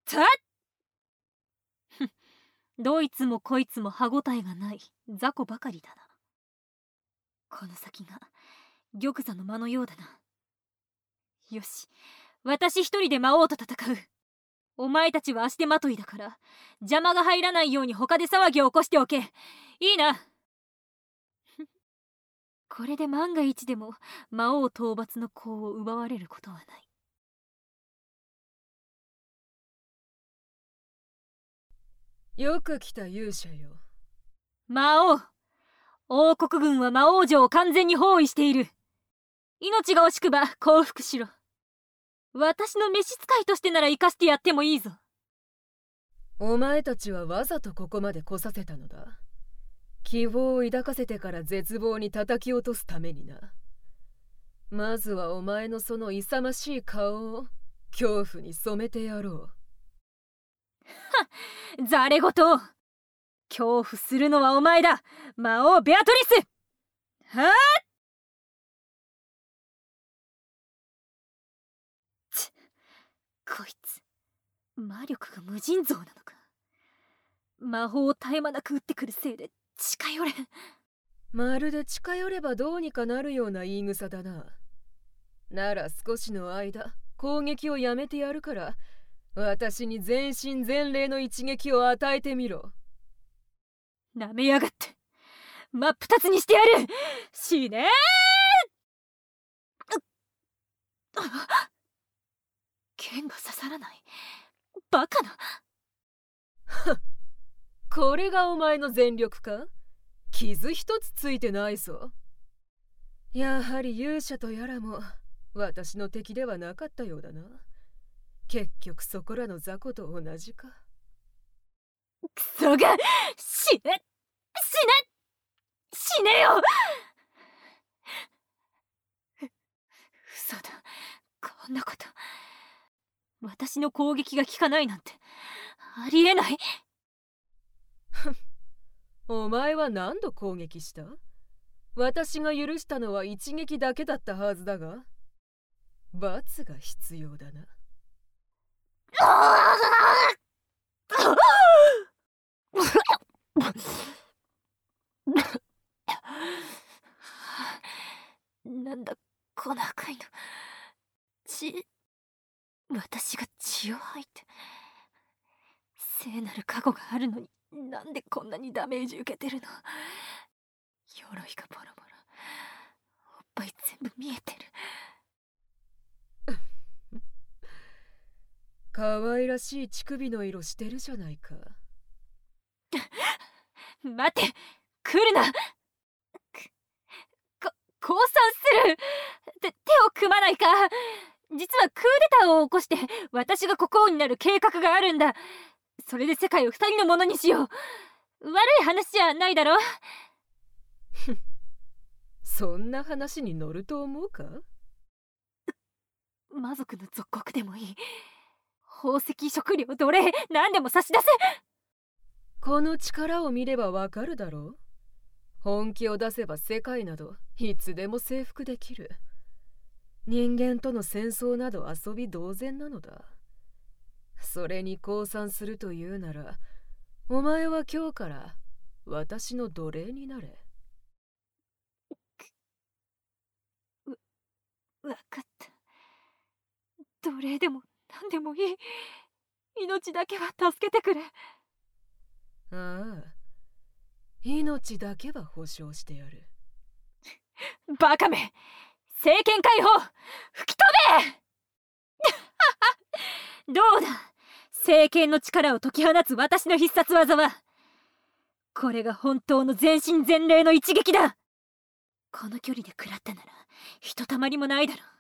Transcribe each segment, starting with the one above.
たっどいつもこいつも歯ごたえがない雑魚ばかりだな。この先が玉座の間のようだな。よし、私一人で魔王と戦う。お前たちは足手まといだから邪魔が入らないように他で騒ぎを起こしておけ。いいな。これで万が一でも魔王討伐の功を奪われることはない。 よく来た勇者よ。 魔王、王国軍は魔王城を完全に包囲している。命が惜しくば降伏しろ。私の召使いとしてなら生かしてやってもいいぞ。 お前たちはわざとここまで来させたのだ。希望を抱かせてから絶望に叩き落とすためにな。まずはお前のその勇ましい顔を恐怖に染めてやろう。 ざれ言。恐怖するのはお前だ、魔王ベアトリス。はあ。こいつ魔力が無尽蔵なのか。魔法を絶え間なく打ってくるせいで近寄れん。 まるで近寄ればどうにかなるような言い草だな。なら少しの間攻撃をやめてやるから私に全身全霊の一撃を与えてみろ。 なめやがって。真っ二つにしてやる。死ねー。剣が刺さらない。バカな。 これがお前の全力か？傷一つついてないぞ。やはり勇者とやらも私の敵ではなかったようだな。結局そこらの雑魚と同じか。 クソが。死ね死ねよ。嘘だ。こんなこと。私の攻撃が効かないなんてありえない。 お前は何度攻撃した？私が許したのは一撃だけだったはずだが、罰が必要だな。 なんだこの赤いの。私が血を吐いて。聖なる加護があるのになんでこんなにダメージ受けてるの。鎧がボロボロ、おっぱい全部見えてる。 可愛らしい乳首の色してるじゃないか。 待て、来るな。降参する。手を組まないか。実はクーデターを起こして私が国王になる計画があるんだ。それで世界を二人のものにしよう。悪い話じゃないだろ。 そんな話に乗ると思うか？ 魔族の属国でもいい。宝石、食料、奴隷、何でも差し出せ。 この力を見ればわかるだろう。本気を出せば世界などいつでも征服できる。人間との戦争など遊び同然なのだ。それに降参するというなら、お前は今日から私の奴隷になれ。 わかった。奴隷でも何でもいい。命だけは助けてくれ。 ああ、命だけは保証してやる。 バカめ、政権解放吹き飛べ。どうだ、政権の力を解き放つ私の必殺技は。これが本当の全身全霊の一撃だ。この距離で食らったならひとたまりもないだろう。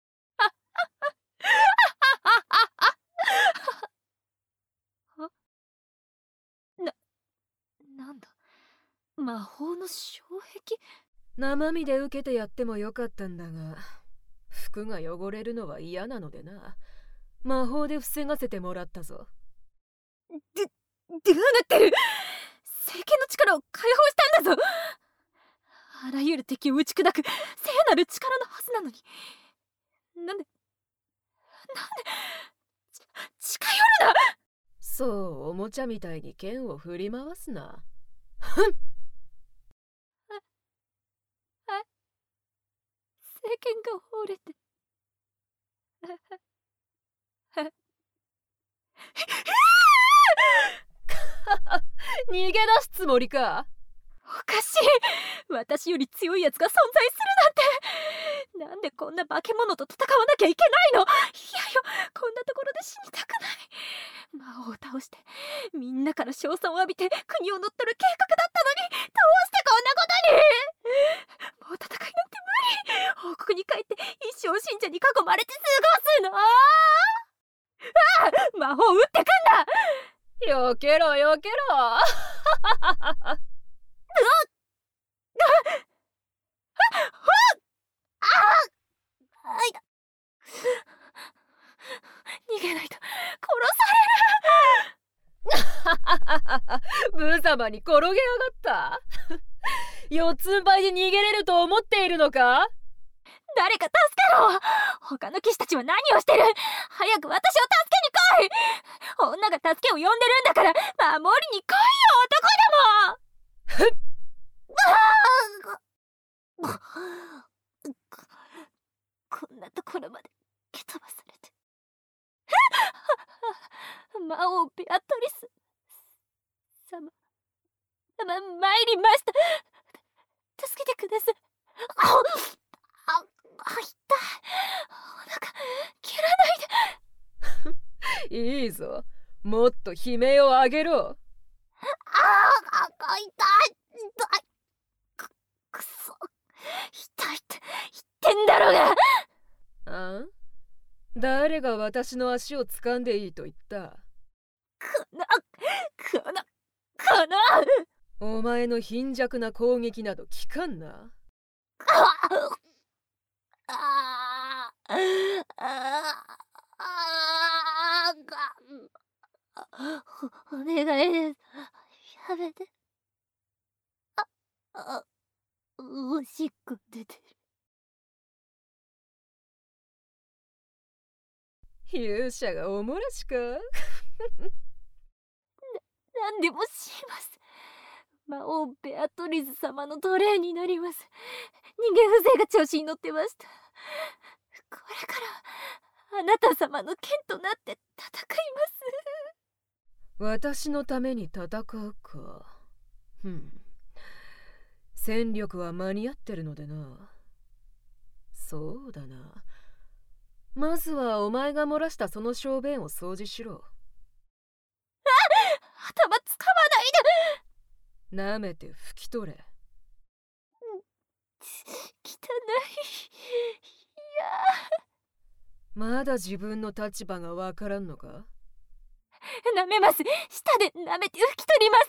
なんだ、魔法の障壁。 生身で受けてやってもよかったんだが、服が汚れるのは嫌なのでな。魔法で防がせてもらったぞ。 どうなってる。聖剣の力を解放したんだぞ。あらゆる敵を打ち砕く聖なる力のはずなのに、なんで近寄るな。 そうおもちゃみたいに剣を振り回すな。 聖剣が折れて逃げ出すつもりか。 おかしい。私より強いやつが存在するなんて。なんでこんな化け物と戦わなきゃいけないの。いやよ、こんなところで死にたくない。魔王を倒してみんなから称賛を浴びて国を乗っ取る計画だったのに、どうしてこんなことに。もう戦いなんて無理。王国に帰って一生信者に囲まれて過ごすの。魔法撃ってくんよけろよけろ。 逃げないと無様に転げやがった。四つん這いで逃げれると思っているのか。 誰か助けろ。他の騎士たちは何をしてる。早く私を助けに来い。女が助けを呼んでるんだから守りに来いよ、男ども。こんなところまで蹴飛ばされて。魔王ベアトリス様、参りました。助けてください。痛い。お腹蹴らないで。いいぞ、もっと悲鳴を上げろ。 痛い。くそ、痛いって言ってんだろうが。 あん？誰が私の足を掴んでいいと言った。お前の貧弱な攻撃など効かんな。 お願いです。やめて。おしっこ出てる。 勇者がおもらしか。 何でもします。魔王ベアトリズ様の奴隷になります。人間風情が調子に乗ってました。これからあなた様の剣となって戦います。 私のために戦うか。戦力は間に合ってるのでな。そうだな。まずはお前が漏らしたその小便を掃除しろ。 頭使わないで。 舐めて拭き取れ。 汚い。いや。 まだ自分の立場がわからんのか。 舐めます。舌で舐めて拭き取ります。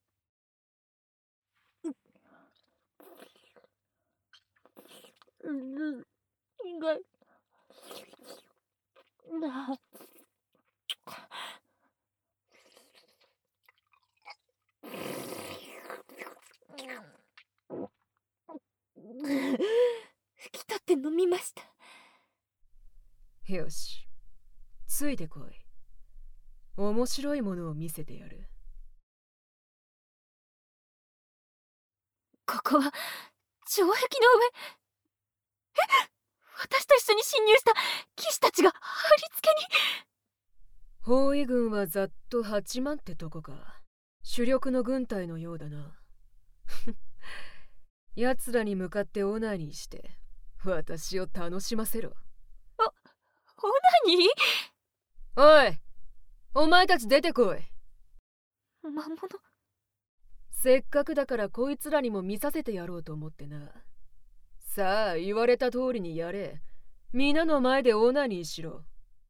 苦い。拭き取って飲みました。 よし、ついてこい。面白いものを見せてやる。 ここは城壁の上。私と一緒に侵入した騎士たちが貼り付けに。 包囲軍はざっと8万ってとこか。主力の軍隊のようだな。奴らに向かってオナニーして私を楽しませろ。 オナニー？おい、お前たち出てこい。 魔物？ せっかくだからこいつらにも見させてやろうと思ってな。さあ言われた通りにやれ。皆の前でオナニーしろ。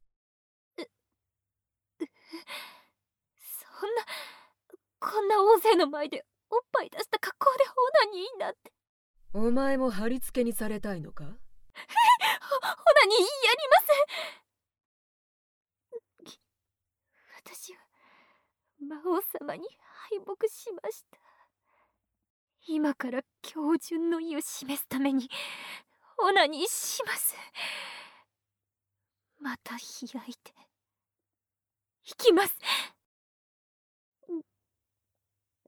こんな大勢の前でおっぱい出した格好でオナニーなんて。 お前も貼り付けにされたいのか？オナニーやります。私は魔王様に敗北しました。今から標準の意を示すためにオナニーします。また開いていきます。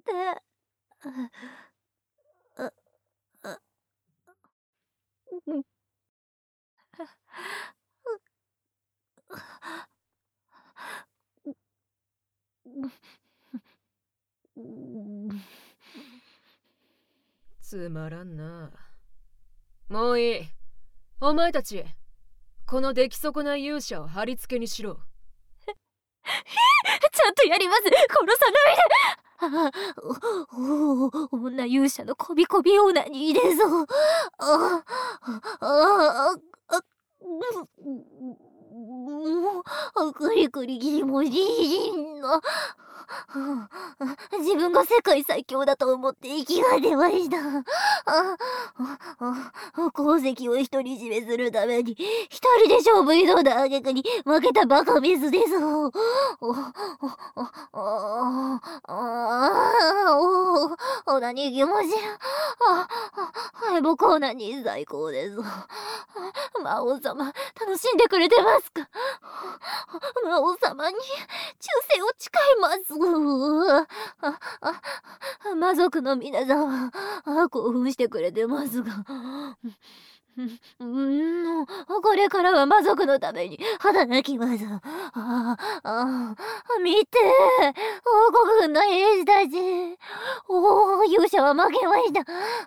ああうんつまらんな。もういい。お前たち、この出来損ない勇者を貼り付けにしろ。 ちゃんとやります。殺さないで。女勇者のこびこびオーナニーです。あああくりくり気持ちいいな。自分が世界最強だと思って息が出ました。鉱石を独り占めするために一人で勝負挑んだ挙句に負けたバカメスです。何気持ち敗北オナニー最高です。魔王様楽しんでくれてますか？魔王様に忠誠を誓います。魔族の皆様興奮してくれてますが、これからは魔族のために働きます。見て、王国軍の兵士たち。勇者は負けました。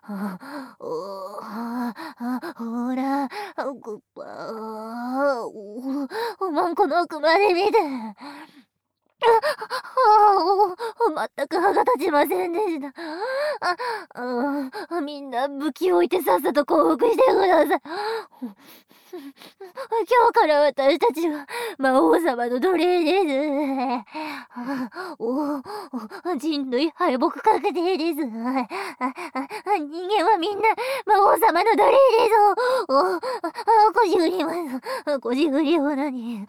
ほら、グッバー。文句の奥まで見て。全く歯が立ちませんでした。みんな武器を置いてさっさと降伏してください。今日から私たちは魔王様の奴隷です。人類敗北確定です。人間はみんな魔王様の奴隷です。こじくります。こじくりオナニ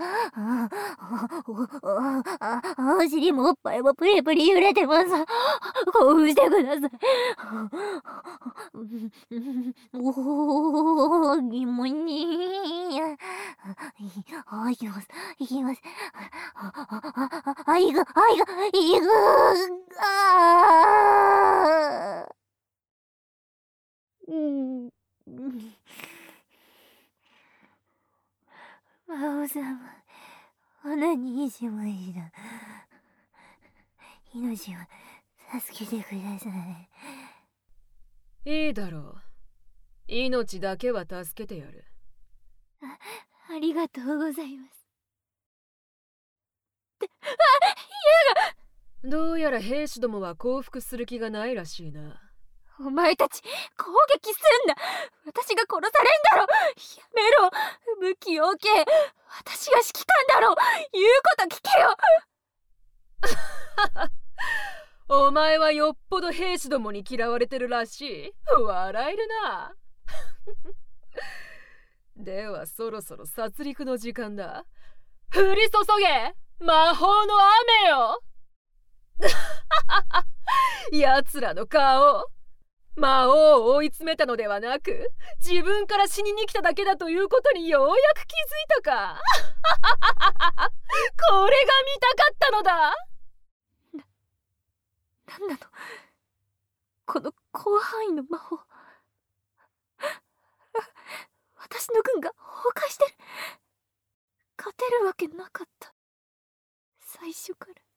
ー。尻もおっぱいもプリプリ揺れてます。興奮してください。疑問に。いきます。いきます。いく。魔王様、オナニーしました。命を助けてくださいいだろう。命だけは助けてやる。 ありがとうございます。 どうやら兵士どもは降伏する気がないらしいな。 お前たち攻撃すんな。私が殺されんだろ。やめろ。武器を置け。私が指揮官だろ。言うこと聞けよ。 お前はよっぽど兵士どもに嫌われてるらしい。笑えるな。ではそろそろ殺戮の時間だ。降り注げ魔法の雨よ。奴らの顔、魔王を追い詰めたのではなく自分から死にに来ただけだということにようやく気づいたか。これが見たかったのだ。 なんなのこの広範囲の魔法。私の軍が崩壊してる。勝てるわけなかった。最初から。